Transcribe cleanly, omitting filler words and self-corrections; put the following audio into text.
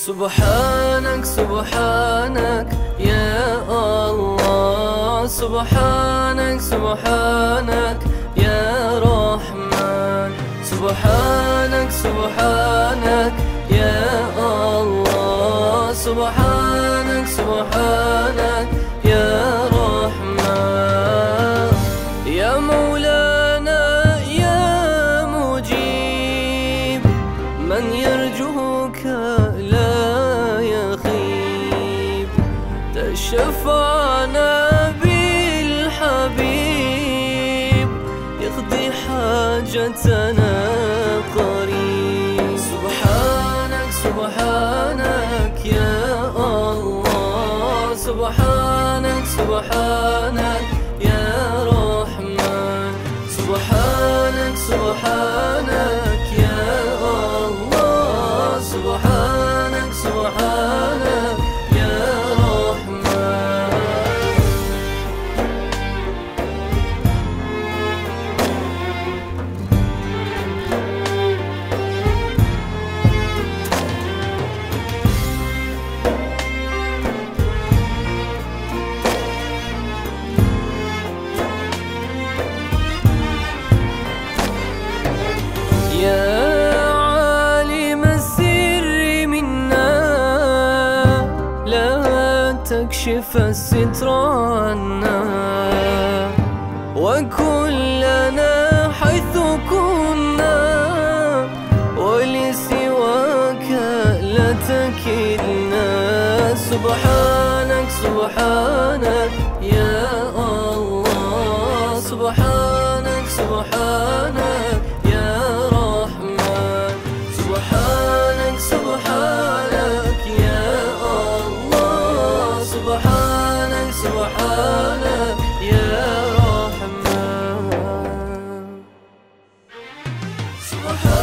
سبحانك سبحانك يا الله، سبحانك سبحانك يا رحمن، سبحانك سبحانك يا الله، سبحانك سبحانك يا رحمن. يا مولانا يا مجيب من يرجوك لا يخيب، تشفعنا بالحبيب يقضي حاجتنا قريب. سبحانك سبحانك يا الله، سبحانك سبحانك يا رحمن، سبحانك سبحانك يا الله، سبحانك سبحانك يا رحمن. يا عالم السر منا لا تكشف الستر عنا، وكلنا حيث كنا ولسواك لا تكلنا. سبحانك سبحانك يا الله، سبحانك سبحانك يا رحمن، سبحانك سبحانك يا الله، سبحانك سبحانك يا رحمن.